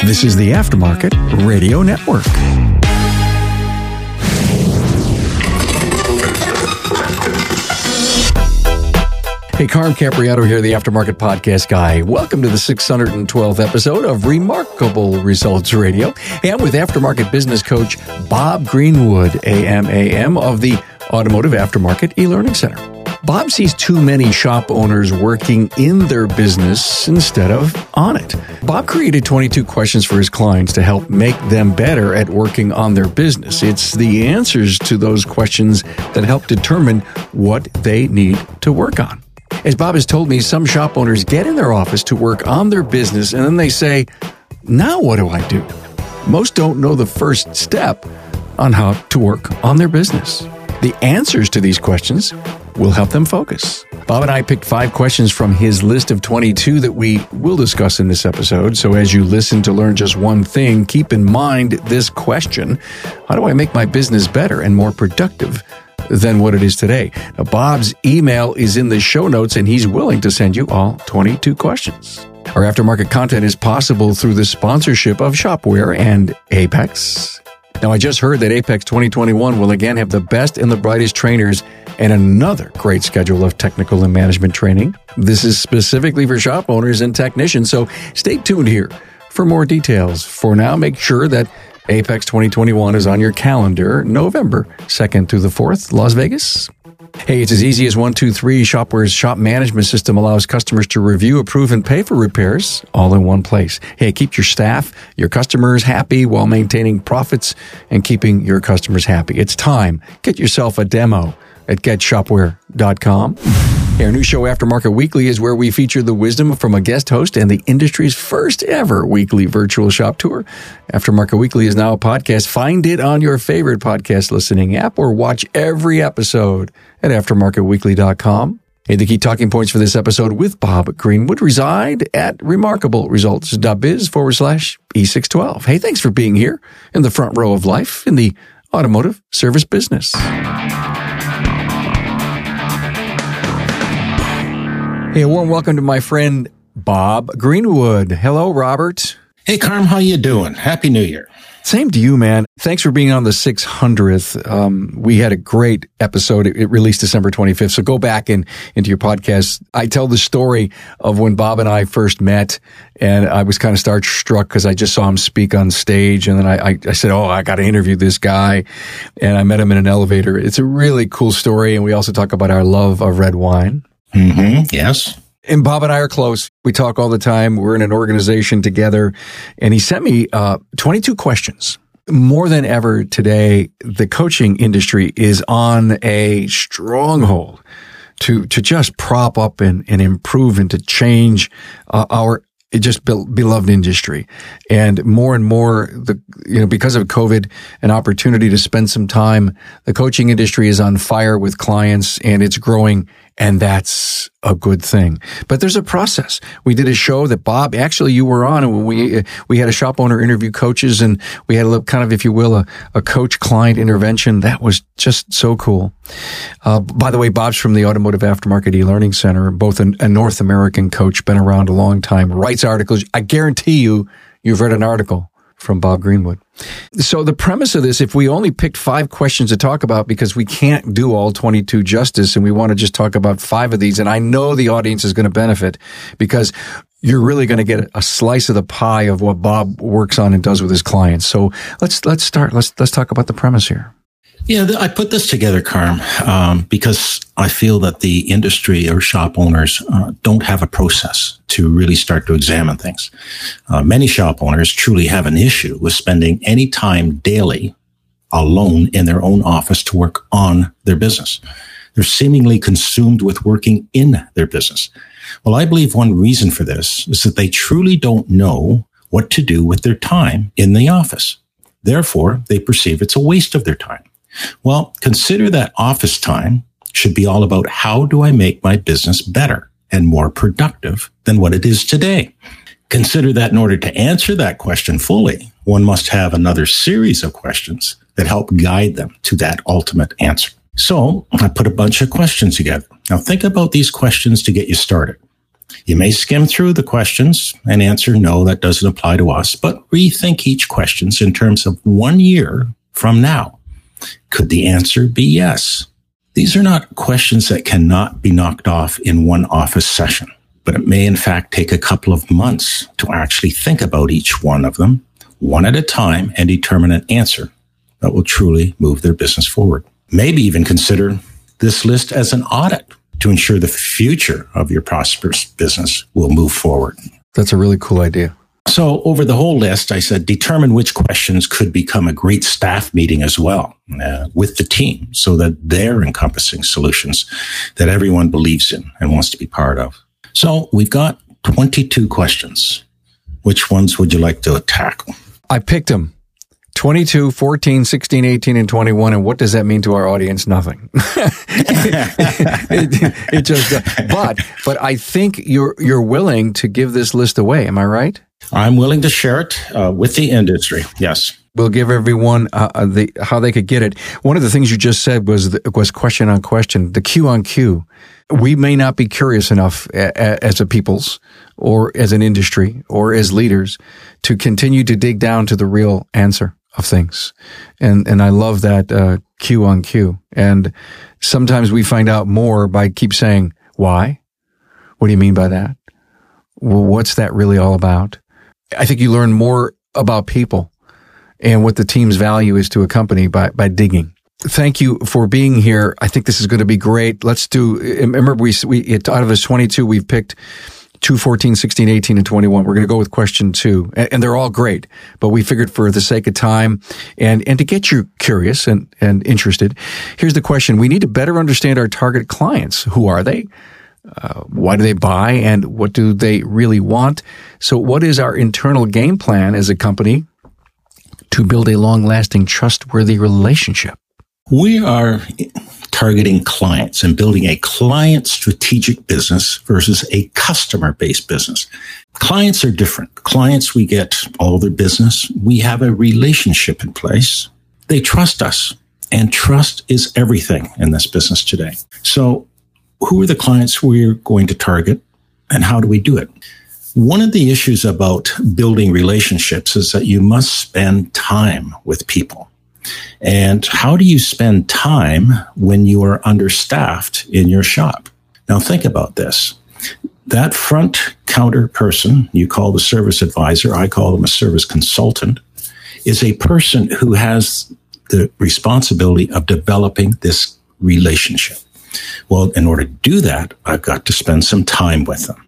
This is the Aftermarket Radio Network. Hey, Carm Capriato here, the Aftermarket Podcast Guy. Welcome to the 612th episode of Remarkable Results Radio. Hey, I'm with Aftermarket Business Coach Bob Greenwood, AMAM, of the Automotive Aftermarket eLearning Center. Bob sees too many shop owners working in their business instead of on it. Bob created 22 questions for his clients to help make them better at working on their business. It's the answers to those questions that help determine what they need to work on. As Bob has told me, some shop owners get in their office to work on their business and then they say, now what do I do? Most don't know the first step on how to work on their business. The answers to these questions will help them focus. Bob and I picked 5 questions from his list of 22 that we will discuss in this episode. So as you listen to learn just one thing, keep in mind this question: how do I make my business better and more productive than what it is today? Now, Bob's email is in the show notes, and he's willing to send you all 22 questions. Our aftermarket content is possible through the sponsorship of Shopware and Apex. Now, I just heard that Apex 2021 will again have the best and the brightest trainers and another great schedule of technical and management training. This is specifically for shop owners and technicians, so stay tuned here for more details. For now, make sure that Apex 2021 is on your calendar, November 2nd through the 4th, Las Vegas. Hey, it's as easy as 1, 2, 3. Shopware's shop management system allows customers to review, approve, and pay for repairs all in one place. Hey, keep your staff, your customers happy while maintaining profits and keeping your customers happy. It's time. Get yourself a demo at getshopware.com. Our new show, Aftermarket Weekly, is where we feature the wisdom from a guest host and the industry's first ever weekly virtual shop tour. Aftermarket Weekly is now a podcast. Find it on your favorite podcast listening app or watch every episode at aftermarketweekly.com. Hey, the key talking points for this episode with Bob Greenwood reside at remarkableresults.biz/E612. Hey, thanks for being here in the front row of life in the automotive service business. Hey, a warm welcome to my friend Bob Greenwood. Hello, Robert. Hey, Carm, how you doing? Happy New Year. Same to you, man. Thanks for being on the 600th. We had a great episode. It released December 25th. So go back into your podcast. I tell the story of when Bob and I first met, and I was kind of starstruck because I just saw him speak on stage. And then I said, oh, I got to interview this guy. And I met him in an elevator. It's a really cool story. And we also talk about our love of red wine. Mm-hmm. Yes. And Bob and I are close. We talk all the time. We're in an organization together. And he sent me 22 questions. More than ever today, the coaching industry is on a stronghold to just prop up and improve and to change our just beloved industry. And more, because of COVID, an opportunity to spend some time. The coaching industry is on fire with clients and it's growing, and that's a good thing. But there's a process. We did a show that Bob, actually you were on, and we had a shop owner interview coaches, and we had a little kind of, if you will, a coach client intervention. That was just so cool. By the way, Bob's from the Automotive Aftermarket eLearning Center, both a North American coach, been around a long time, writes articles. I guarantee you've read an article from Bob Greenwood. So the premise of this, if we only picked 5 questions to talk about, because we can't do all 22 justice, and we want to just talk about 5 of these, and I know the audience is going to benefit because you're really going to get a slice of the pie of what Bob works on and does with his clients. So let's start. Let's talk about the premise here. Yeah, I put this together, Carm, because I feel that the industry or shop owners don't have a process to really start to examine things. Many shop owners truly have an issue with spending any time daily alone in their own office to work on their business. They're seemingly consumed with working in their business. Well, I believe one reason for this is that they truly don't know what to do with their time in the office. Therefore, they perceive it's a waste of their time. Well, consider that office time should be all about how do I make my business better and more productive than what it is today. Consider that in order to answer that question fully, one must have another series of questions that help guide them to that ultimate answer. So I put a bunch of questions together. Now think about these questions to get you started. You may skim through the questions and answer, no, that doesn't apply to us, but rethink each question in terms of 1 year from now. Could the answer be yes? These are not questions that cannot be knocked off in one office session, but it may in fact take a couple of months to actually think about each one of them, one at a time, and determine an answer that will truly move their business forward. Maybe even consider this list as an audit to ensure the future of your prosperous business will move forward. That's a really cool idea. So over the whole list, I said, determine which questions could become a great staff meeting as well with the team so that they're encompassing solutions that everyone believes in and wants to be part of. So we've got 22 questions. Which ones would you like to tackle? I picked them. 22, 14, 16, 18, and 21. And what does that mean to our audience? Nothing. it just, but I think you're willing to give this list away. Am I right? I'm willing to share it with the industry. Yes. We'll give everyone how they could get it. One of the things you just said was question on question, the Q on Q. We may not be curious enough as a peoples or as an industry or as leaders to continue to dig down to the real answer of things. And I love that Q on Q. And sometimes we find out more by keep saying, why? What do you mean by that? Well, what's that really all about? I think you learn more about people and what the team's value is to a company by digging. Thank you for being here. I think this is going to be great. Let's do, remember we out of this 22, we've picked 2, 14, 16, 18, and 21. We're going to go with question 2. And they're all great, but we figured for the sake of time and to get you curious and interested, here's the question. We need to better understand our target clients. Who are they? Why do they buy? And what do they really want? So what is our internal game plan as a company to build a long-lasting, trustworthy relationship? We are targeting clients and building a client strategic business versus a customer-based business. Clients are different. Clients, we get all their business. We have a relationship in place. They trust us, and trust is everything in this business today. So who are the clients we're going to target, and how do we do it? One of the issues about building relationships is that you must spend time with people. And how do you spend time when you are understaffed in your shop? Now think about this. That front counter person, you call the service advisor, I call them a service consultant, is a person who has the responsibility of developing this relationship. Well, in order to do that, I've got to spend some time with them.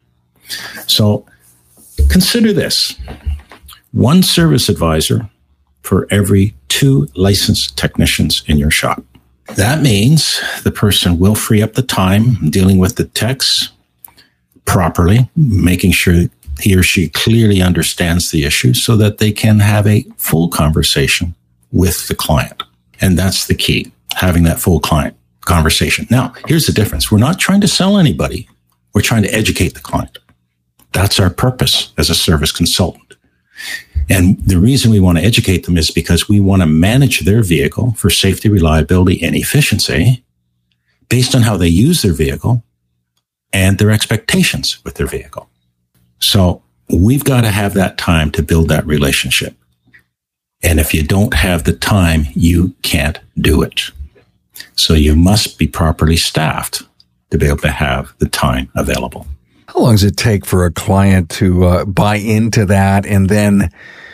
So consider this. One service advisor for every 2 licensed technicians in your shop. That means the person will free up the time dealing with the techs properly, making sure he or she clearly understands the issue so that they can have a full conversation with the client. And that's the key, having that full client conversation. Now, here's the difference. We're not trying to sell anybody. We're trying to educate the client. That's our purpose as a service consultant. And the reason we want to educate them is because we want to manage their vehicle for safety, reliability, and efficiency based on how they use their vehicle and their expectations with their vehicle. So we've got to have that time to build that relationship. And if you don't have the time, you can't do it. So you must be properly staffed to be able to have the time available. How long does it take for a client to buy into that and then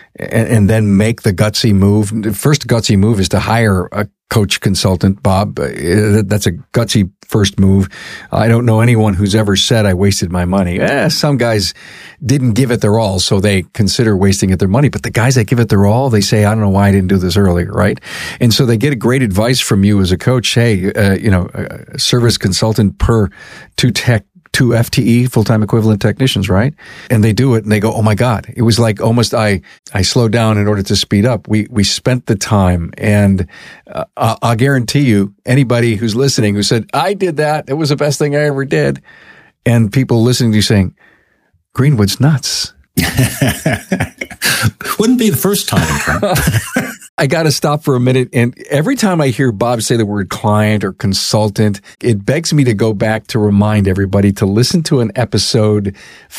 make the gutsy move? The first gutsy move is to hire a coach consultant, Bob. That's a gutsy first move. I don't know anyone who's ever said I wasted my money. Some guys didn't give it their all, so they consider wasting it their money. But the guys that give it their all, they say, I don't know why I didn't do this earlier, right? And so they get a great advice from you as a coach. Hey, a service consultant per 2 FTE, full-time equivalent technicians, right? And they do it and they go, oh my God. It was like almost I slowed down in order to speed up. We spent the time, and I'll guarantee you, anybody who's listening who said, I did that, it was the best thing I ever did. And people listening to you saying, Greenwood's nuts. Wouldn't be the first time. I got to stop for a minute. And every time I hear Bob say the word client or consultant, it begs me to go back to remind everybody to listen to an episode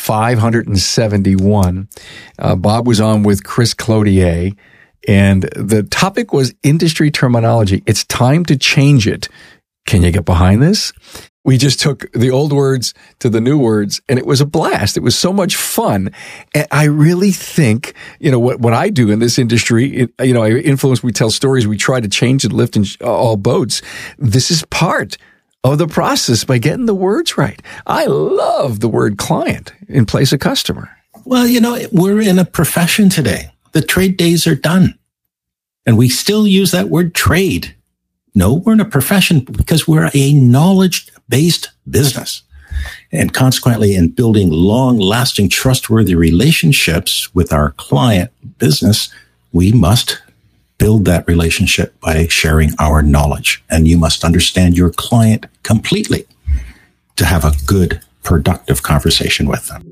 571. Bob was on with Chris Clodier, and the topic was industry terminology. It's time to change it. Can you get behind this? We just took the old words to the new words, and it was a blast. It was so much fun. And I really think, what I do in this industry, I influence, we tell stories, we try to change and lift all boats. This is part of the process by getting the words right. I love the word client in place of customer. Well, we're in a profession today. The trade days are done, and we still use that word trade. No, we're in a profession because we're a knowledge-based business. And consequently, in building long-lasting, trustworthy relationships with our client business, we must build that relationship by sharing our knowledge. And you must understand your client completely to have a good, productive conversation with them.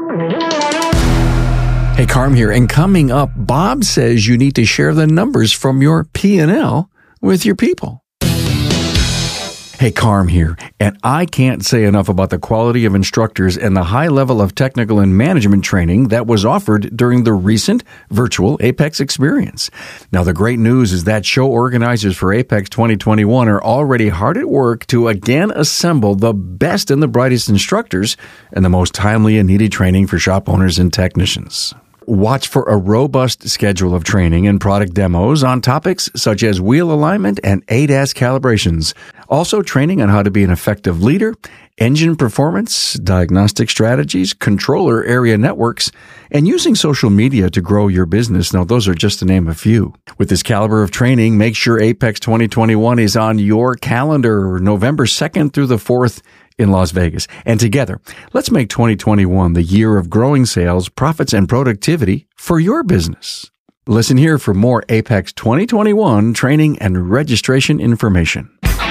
Hey, Carm here. And coming up, Bob says you need to share the numbers from your P&L with your people. Hey, Carm here, and I can't say enough about the quality of instructors and the high level of technical and management training that was offered during the recent virtual Apex experience. Now, the great news is that show organizers for Apex 2021 are already hard at work to again assemble the best and the brightest instructors and the most timely and needed training for shop owners and technicians. Watch for a robust schedule of training and product demos on topics such as wheel alignment and ADAS calibrations. Also training on how to be an effective leader, engine performance, diagnostic strategies, controller area networks, and using social media to grow your business. Now, those are just to name a few. With this caliber of training, make sure Apex 2021 is on your calendar November 2nd through the 4th in Las Vegas. And together, let's make 2021 the year of growing sales, profits, and productivity for your business. Listen here for more Apex 2021 training and registration information.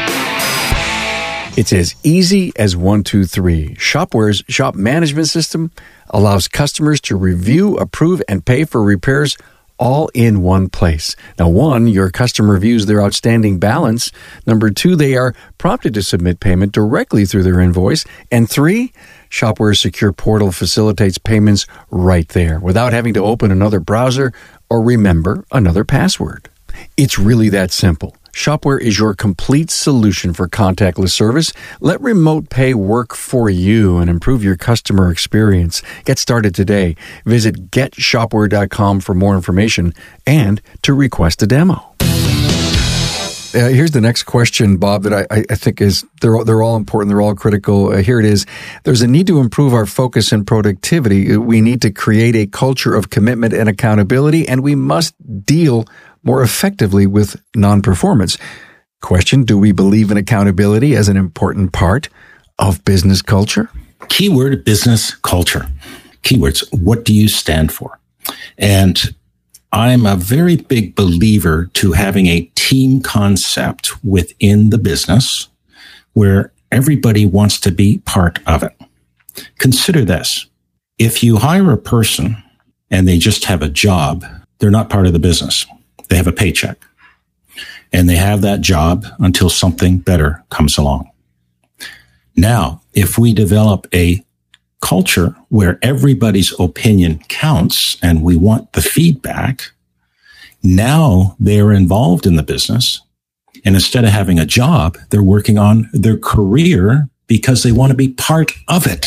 It's as easy as 1, 2, 3. Shopware's shop management system allows customers to review, approve, and pay for repairs all in one place. Now, 1, your customer views their outstanding balance. 2, they are prompted to submit payment directly through their invoice. And 3, Shopware's secure portal facilitates payments right there without having to open another browser or remember another password. It's really that simple. Shopware is your complete solution for contactless service. Let remote pay work for you and improve your customer experience. Get started today. Visit getshopware.com for more information and to request a demo. Here's the next question, Bob, that I think is, they're all important. They're all critical. Here it is. There's a need to improve our focus and productivity. We need to create a culture of commitment and accountability, and we must deal more effectively with non-performance. Question, do we believe in accountability as an important part of business culture? Keyword, business culture. Keywords, what do you stand for? And I'm a very big believer to having a team concept within the business where everybody wants to be part of it. Consider this. If you hire a person and they just have a job, they're not part of the business. They have a paycheck, and they have that job until something better comes along. Now, if we develop a culture where everybody's opinion counts and we want the feedback, now they're involved in the business, and instead of having a job, they're working on their career because they want to be part of it,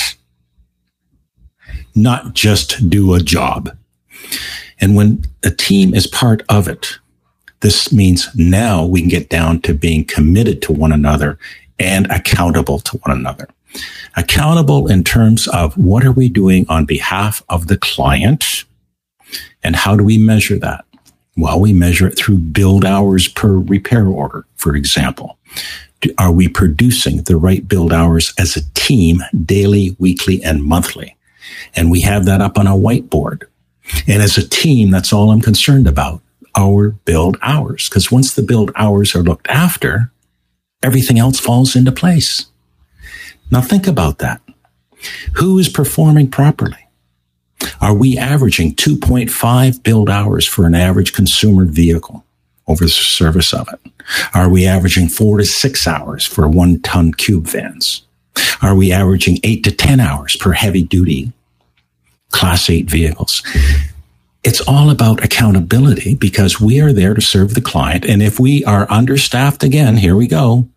not just do a job. And when a team is part of it, this means now we can get down to being committed to one another and accountable to one another. Accountable in terms of what are we doing on behalf of the client, and how do we measure that? Well, we measure it through build hours per repair order, for example. Are we producing the right build hours as a team daily, weekly, and monthly? And we have that up on a whiteboard. And as a team, that's all I'm concerned about, our build hours. Because once the build hours are looked after, everything else falls into place. Now think about that. Who is performing properly? Are we averaging 2.5 build hours for an average consumer vehicle? over the service of it? Are we averaging 4 to 6 hours for 1-ton cube vans? Are we averaging 8 to 10 hours per heavy duty Class 8 vehicles? It's all about accountability because we are there to serve the client. And if we are understaffed again, here we go.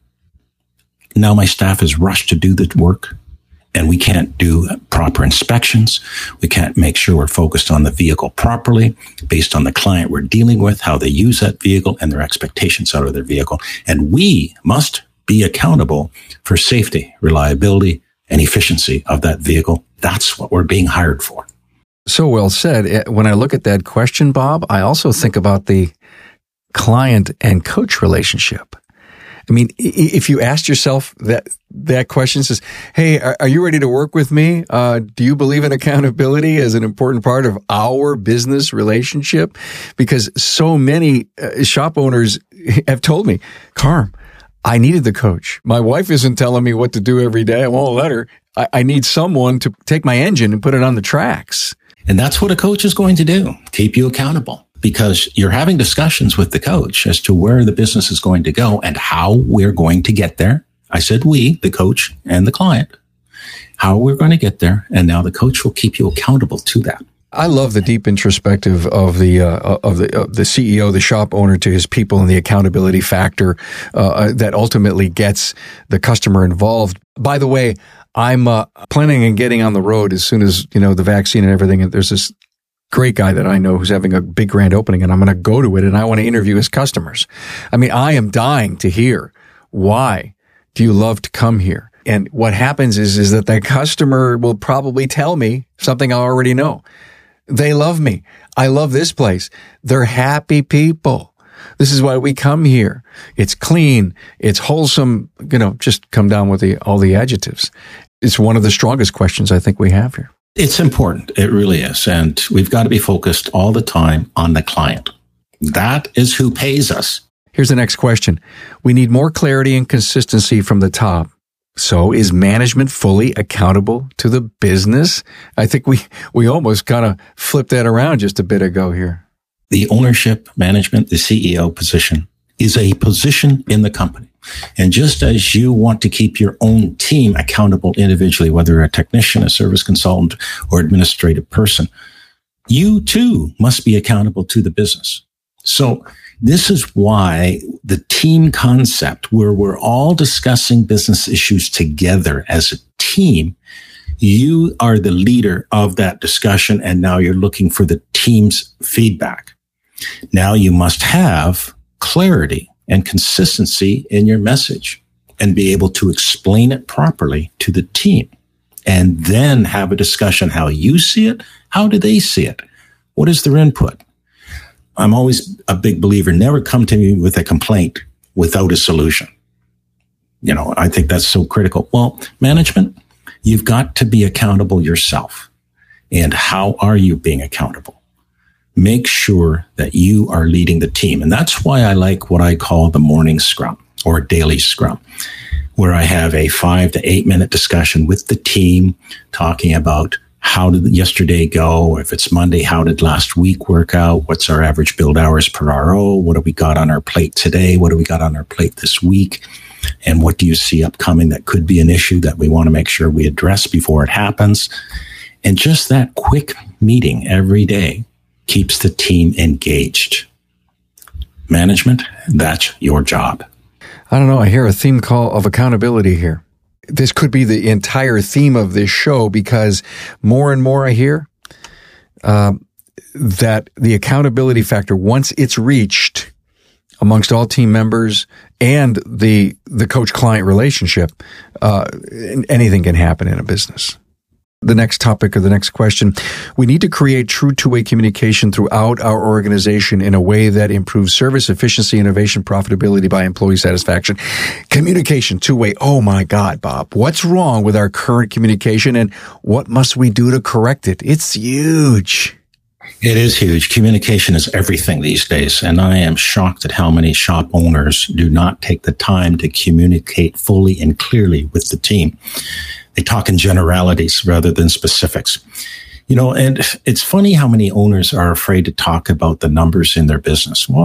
Now my staff is rushed to do the work and we can't do proper inspections. We can't make sure we're focused on the vehicle properly based on the client we're dealing with, how they use that vehicle and their expectations out of their vehicle. And we must be accountable for safety, reliability, and efficiency of that vehicle. That's what we're being hired for. So well said. When I look at that question, Bob, I also think about the client and coach relationship. I mean, if you asked yourself that question, says, hey, are you ready to work with me? Do you believe in accountability as an important part of our business relationship? Because so many shop owners have told me, Carm, I needed the coach. My wife isn't telling me what to do every day. I won't let her. I need someone to take my engine and put it on the tracks. And that's what a coach is going to do, keep you accountable, because you're having discussions with the coach as to where the business is going to go and how we're going to get there. I said we, the coach and the client, how we're going to get there. And now the coach will keep you accountable to that. I love the deep introspective of the CEO, the shop owner, to his people, and the accountability factor that ultimately gets the customer involved. By the way, I'm planning on getting on the road as soon as the vaccine and everything. And there's this great guy that I know who's having a big grand opening, and I'm going to go to it, and I want to interview his customers. I mean, I am dying to hear, why do you love to come here? And what happens is that the customer will probably tell me something I already know. They love me. I love this place. They're happy people. This is why we come here. It's clean. It's wholesome. Just come down with all the adjectives. It's one of the strongest questions I think we have here. It's important. It really is. And we've got to be focused all the time on the client. That is who pays us. Here's the next question. We need more clarity and consistency from the top. So is management fully accountable to the business? I think we almost kind of flipped that around just a bit ago here. The ownership, management, the CEO position is a position in the company. And just as you want to keep your own team accountable individually, whether you're a technician, a service consultant, or administrative person, you too must be accountable to the business. So this is why the team concept, where we're all discussing business issues together as a team, you are the leader of that discussion, and now you're looking for the team's feedback. Now you must have clarity and consistency in your message and be able to explain it properly to the team, and then have a discussion how you see it, how do they see it, what is their input. I'm always a big believer, never come to me with a complaint without a solution. I think that's so critical. Well, management, you've got to be accountable yourself. And how are you being accountable? Make sure that you are leading the team. And that's why I like what I call the morning scrum or daily scrum, where I have a 5 to 8 minute discussion with the team talking about how did yesterday go? If it's Monday, how did last week work out? What's our average build hours per RO? What do we got on our plate today? What do we got on our plate this week? And what do you see upcoming that could be an issue that we want to make sure we address before it happens? And just that quick meeting every day keeps the team engaged. Management, that's your job. I don't know. I hear a theme call of accountability here. This could be the entire theme of this show, because more and more I hear that the accountability factor, once it's reached amongst all team members and the coach-client relationship, anything can happen in a business. The next topic or the next question, we need to create true two-way communication throughout our organization in a way that improves service, efficiency, innovation, profitability by employee satisfaction. Communication, two-way. Oh my God, Bob, what's wrong with our current communication, and what must we do to correct it? It's huge. It is huge. Communication is everything these days. And I am shocked at how many shop owners do not take the time to communicate fully and clearly with the team. They talk in generalities rather than specifics. And it's funny how many owners are afraid to talk about the numbers in their business. Well,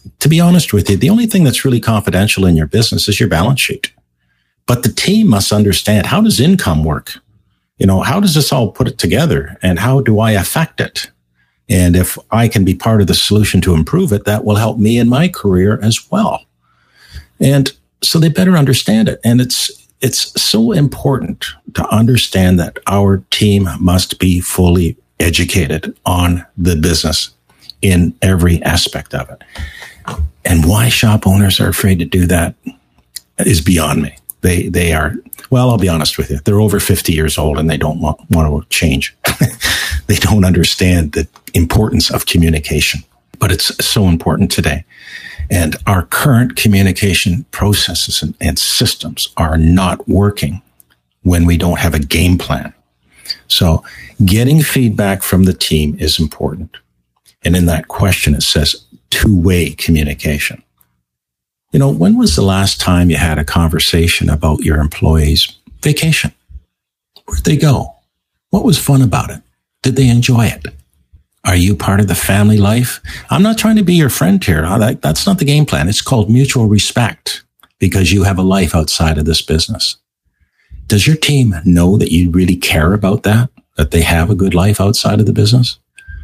to be honest with you, the only thing that's really confidential in your business is your balance sheet. But the team must understand, how does income work? How does this all put it together, and how do I affect it? And if I can be part of the solution to improve it, that will help me in my career as well. And so they better understand it. And it's so important to understand that our team must be fully educated on the business in every aspect of it. And why shop owners are afraid to do that is beyond me. They are, well, I'll be honest with you, they're over 50 years old and they don't want to change. They don't understand the importance of communication, but it's so important today. And our current communication processes and systems are not working when we don't have a game plan. So getting feedback from the team is important. And in that question, it says two-way communication. When was the last time you had a conversation about your employees' vacation? Where'd they go? What was fun about it? Did they enjoy it? Are you part of the family life? I'm not trying to be your friend here. That's not the game plan. It's called mutual respect, because you have a life outside of this business. Does your team know that you really care about that they have a good life outside of the business?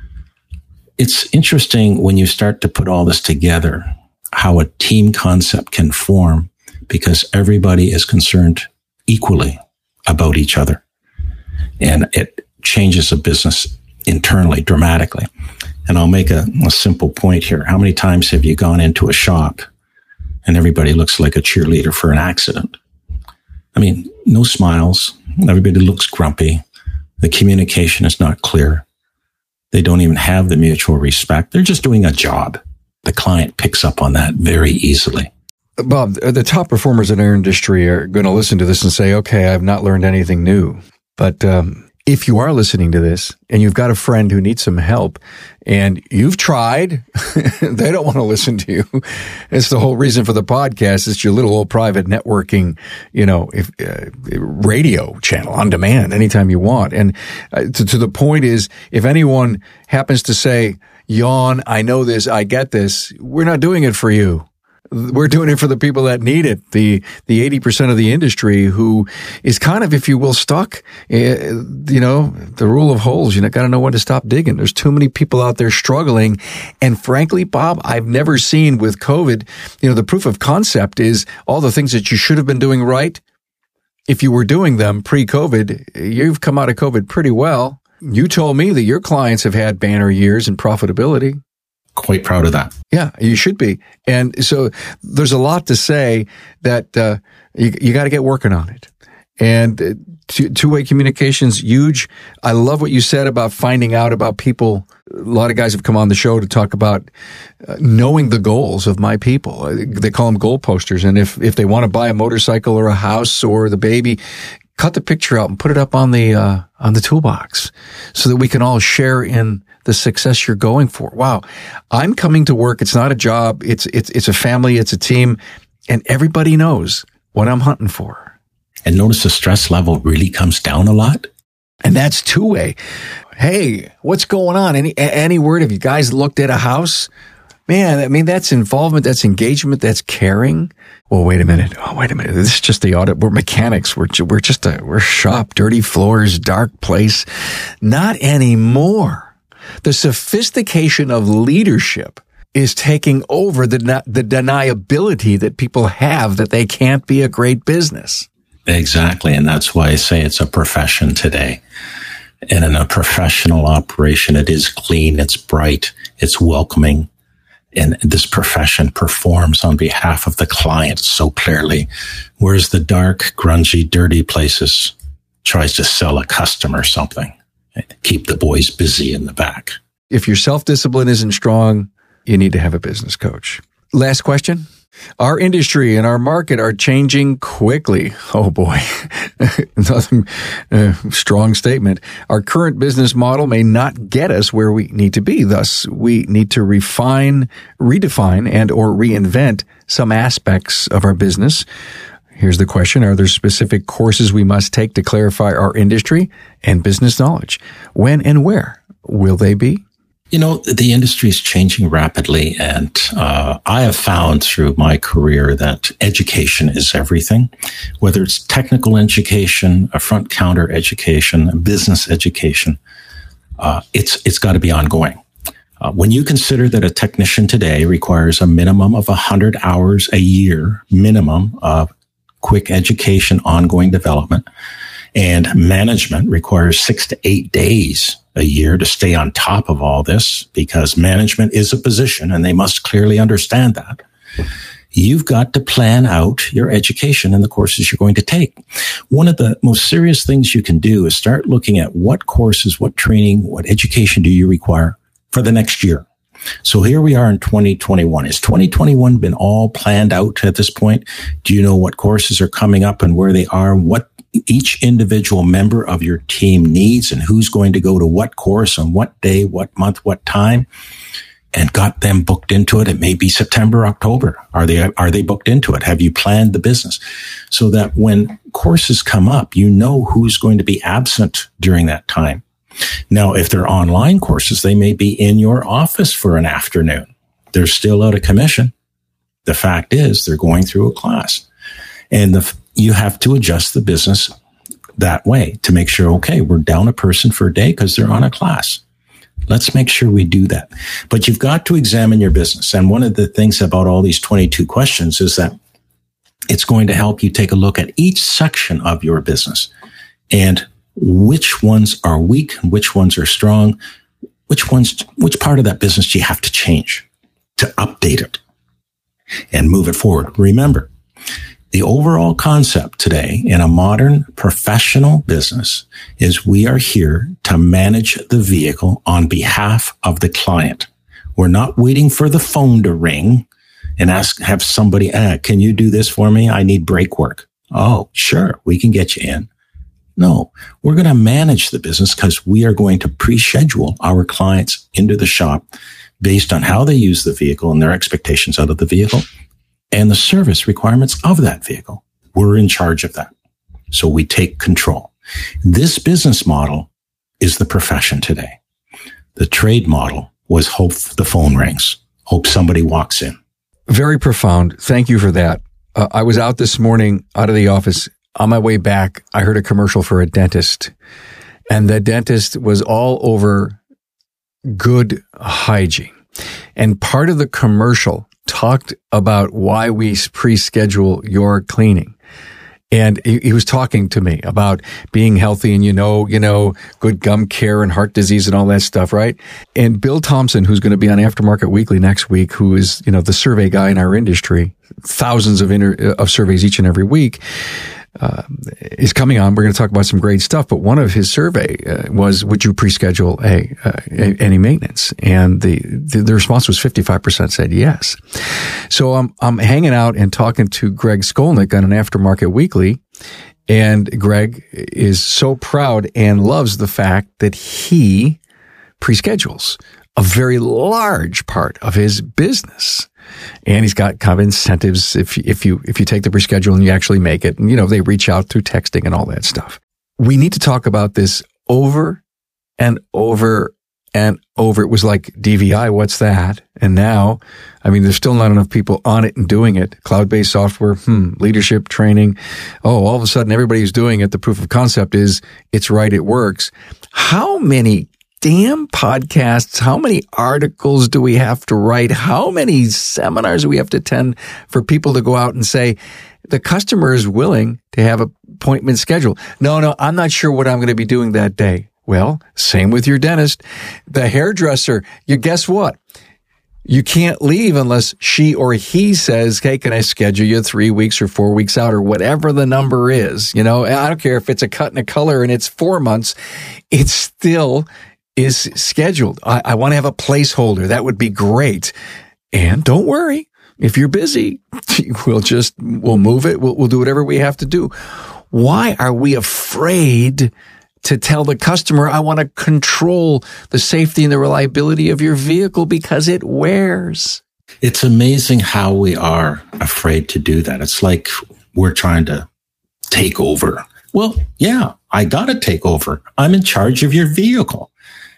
It's interesting when you start to put all this together, how a team concept can form, because everybody is concerned equally about each other. And it changes a business internally dramatically. And I'll make a simple point here. How many times have you gone into a shop and everybody looks like a cheerleader for an accident? I mean, no smiles. Everybody looks grumpy. The communication is not clear. They don't even have the mutual respect. They're just doing a job. The client picks up on that very easily. Bob, the top performers in our industry are going to listen to this and say, okay, I've not learned anything new. But if you are listening to this and you've got a friend who needs some help and you've tried, they don't want to listen to you. It's the whole reason for the podcast. It's your little old private networking, radio channel on demand anytime you want. And to the point is, if anyone happens to say, yawn, I know this, I get this, we're not doing it for you. We're doing it for the people that need it, the 80% of the industry who is kind of, if you will, stuck. The rule of holes, got to know when to stop digging. There's too many people out there struggling. And frankly, Bob, I've never seen with COVID, the proof of concept is all the things that you should have been doing right. If you were doing them pre-COVID, you've come out of COVID pretty well. You told me that your clients have had banner years in profitability. Quite proud of that. Yeah, you should be. And so there's a lot to say that you got to get working on it. And two-way communication's huge. I love what you said about finding out about people. A lot of guys have come on the show to talk about knowing the goals of my people. They call them goal posters. And if they want to buy a motorcycle or a house or the baby, cut the picture out and put it up on the toolbox so that we can all share in the success you're going for. Wow. I'm coming to work. It's not a job. It's a family. It's a team, and everybody knows what I'm hunting for. And notice the stress level really comes down a lot. And that's two-way. Hey, what's going on? Any word? Have you guys looked at a house? Man, I mean, that's involvement, that's engagement, that's caring. Well, wait a minute. This is just the audit. We're mechanics. We're shop, dirty floors, dark place. Not anymore. The sophistication of leadership is taking over the deniability that people have that they can't be a great business. Exactly. And that's why I say it's a profession today. And in a professional operation, it is clean, it's bright, it's welcoming. And this profession performs on behalf of the client so clearly. Whereas the dark, grungy, dirty places tries to sell a customer something, keep the boys busy in the back. If your self-discipline isn't strong, you need to have a business coach. Last question. Our industry and our market are changing quickly. Oh boy, another strong statement. Our current business model may not get us where we need to be. Thus, we need to refine, redefine, and or reinvent some aspects of our business. Here's the question. Are there specific courses we must take to clarify our industry and business knowledge? When and where will they be? The industry is changing rapidly, and I have found through my career that education is everything, whether it's technical education, a front counter education, a business education. It's got to be ongoing. When you consider that a technician today requires a minimum of 100 hours a year, minimum of quick education, ongoing development, and management requires 6 to 8 days a year to stay on top of all this, because management is a position and they must clearly understand that. You've got to plan out your education and the courses you're going to take. One of the most serious things you can do is start looking at what courses, what training, what education do you require for the next year. So here we are in 2021. Has 2021 been all planned out at this point? Do you know what courses are coming up and where they are, what each individual member of your team needs, and who's going to go to what course on what day, what month, what time, and got them booked into it? It may be September, October. Are they booked into it? Have you planned the business so that when courses come up, you know who's going to be absent during that time? Now, if they're online courses, they may be in your office for an afternoon. They're still out of commission. The fact is they're going through a class, and you have to adjust the business that way to make sure, okay, we're down a person for a day because they're on a class. Let's make sure we do that. But you've got to examine your business. And one of the things about all these 22 questions is that it's going to help you take a look at each section of your business and which ones are weak and which ones are strong, which part of that business do you have to change to update it and move it forward. Remember, the overall concept today in a modern professional business is we are here to manage the vehicle on behalf of the client. We're not waiting for the phone to ring and have somebody, can you do this for me? I need brake work. Oh, sure, we can get you in. No, we're going to manage the business because we are going to pre-schedule our clients into the shop based on how they use the vehicle and their expectations out of the vehicle and the service requirements of that vehicle. We're in charge of that. So we take control. This business model is the profession today. The trade model was hope the phone rings, hope somebody walks in. Very profound. Thank you for that. I was out this morning, out of the office. On my way back, I heard a commercial for a dentist, and the dentist was all over good hygiene. And part of the commercial talked about why we pre-schedule your cleaning. And he was talking to me about being healthy and, good gum care and heart disease and all that stuff, right? And Bill Thompson, who's going to be on Aftermarket Weekly next week, who is, the survey guy in our industry, thousands of surveys each and every week, is coming on. We're going to talk about some great stuff, but one of his survey was, would you pre-schedule any maintenance? And the response was 55% said yes. So I'm hanging out and talking to Greg Skolnick on an Aftermarket Weekly, and Greg is so proud and loves the fact that he pre-schedules a very large part of his business. And he's got kind of incentives if you take the pre-schedule and you actually make it. And, they reach out through texting and all that stuff. We need to talk about this over and over and over. It was like DVI, what's that? And now, there's still not enough people on it and doing it. Cloud-based software, leadership training. Oh, all of a sudden everybody's doing it. The proof of concept is it's right, it works. How many damn podcasts, how many articles do we have to write? How many seminars do we have to attend for people to go out and say, the customer is willing to have an appointment scheduled? No, I'm not sure what I'm going to be doing that day. Well, same with your dentist. The hairdresser, guess what? You can't leave unless she or he says, hey, can I schedule you 3 weeks or 4 weeks out or whatever the number is? I don't care if it's a cut and a color and it's 4 months. It still is scheduled. I want to have a placeholder. That would be great. And don't worry. If you're busy, we'll move it. We'll do whatever we have to do. Why are we afraid to tell the customer, I want to control the safety and the reliability of your vehicle because it wears? It's amazing how we are afraid to do that. It's like we're trying to take over. Well, yeah, I got to take over. I'm in charge of your vehicle.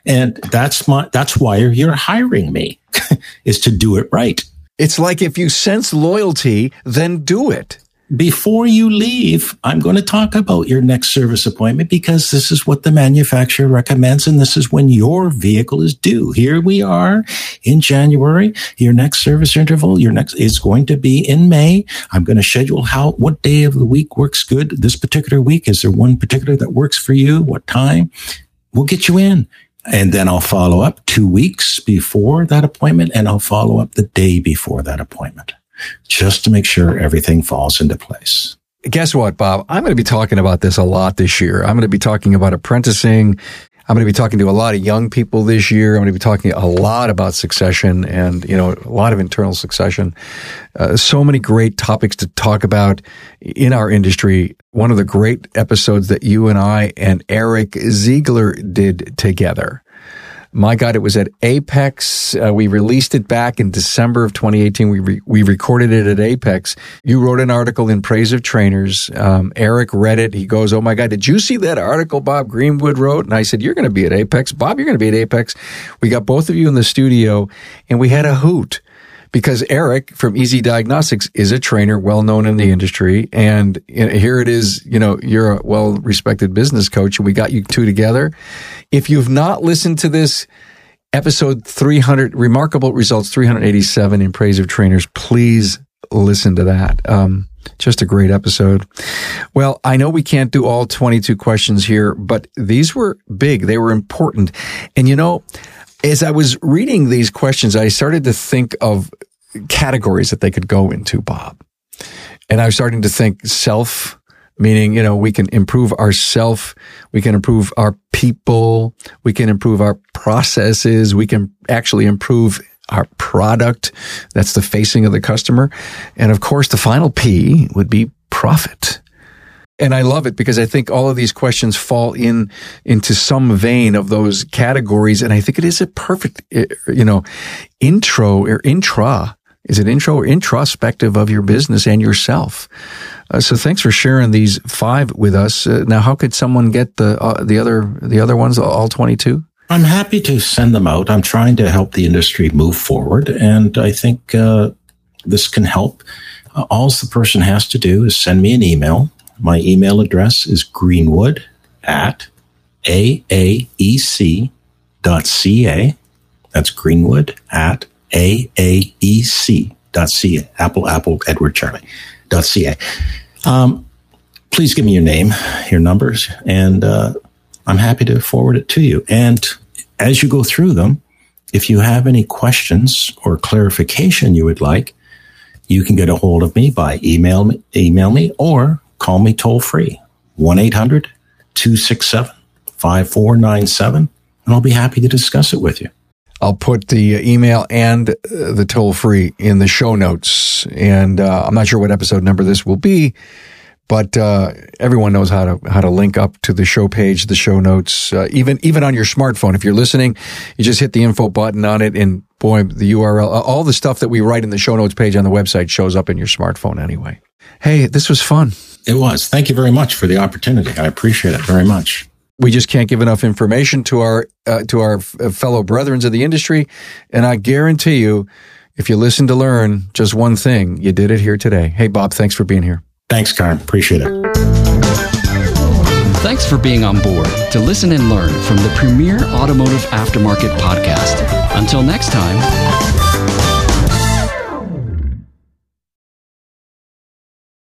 And that's why you're hiring me, is to do it right. It's like if you sense loyalty, then do it. Before you leave, I'm going to talk about your next service appointment because this is what the manufacturer recommends, and this is when your vehicle is due. Here we are in January. Your next service interval, is going to be in May. I'm going to schedule what day of the week works good this particular week. Is there one particular that works for you? What time? We'll get you in. And then I'll follow up 2 weeks before that appointment, and I'll follow up the day before that appointment, just to make sure everything falls into place. Guess what, Bob? I'm going to be talking about this a lot this year. I'm going to be talking about apprenticing. I'm going to be talking to a lot of young people this year. I'm going to be talking a lot about succession and, a lot of internal succession. So many great topics to talk about in our industry. One of the great episodes that you and I and Eric Ziegler did together. My God, it was at Apex. We released it back in December of 2018. We recorded it at Apex. You wrote an article in praise of trainers. Eric read it. He goes, "Oh my God, did you see that article Bob Greenwood wrote?" And I said, "You're going to be at Apex. Bob, you're going to be at Apex." We got both of you in the studio and we had a hoot. Because Eric from Easy Diagnostics is a trainer well known in the industry. And here it is, you're a well-respected business coach, and we got you two together. If you've not listened to this episode 300, Remarkable Results 387 in Praise of Trainers, please listen to that. Just a great episode. Well, I know we can't do all 22 questions here, but these were big. They were important. And as I was reading these questions, I started to think of categories that they could go into, Bob. And I was starting to think self, meaning, we can improve ourself, we can improve our people, we can improve our processes, we can actually improve our product. That's the facing of the customer. And of course, the final P would be profit. And I love it because I think all of these questions fall into some vein of those categories. And I think it is a perfect, intro or intra. Is it intro or introspective of your business and yourself? So thanks for sharing these 5 with us. Now, how could someone get the other ones, all 22? I'm happy to send them out. I'm trying to help the industry move forward. And I think this can help. All the person has to do is send me an email. My email address is greenwood@aaec.ca. That's greenwood@aaec.ca. Apple, Edward, Charlie.ca. Please give me your name, your numbers, and I'm happy to forward it to you. And as you go through them, if you have any questions or clarification you would like, you can get a hold of me by email me, or call me toll free, 1-800-267-5497, and I'll be happy to discuss it with you. I'll put the email and the toll free in the show notes. And I'm not sure what episode number this will be, but everyone knows how to link up to the show page, the show notes, even on your smartphone. If you're listening, you just hit the info button on it, and boy, the URL, all the stuff that we write in the show notes page on the website shows up in your smartphone anyway. Hey, this was fun. It was. Thank you very much for the opportunity. I appreciate it very much. We just can't give enough information to our fellow brethren of the industry. And I guarantee you, if you listen to learn just one thing, you did it here today. Hey, Bob, thanks for being here. Thanks, Carm. Appreciate it. Thanks for being on board to listen and learn from the premier automotive aftermarket podcast. Until next time.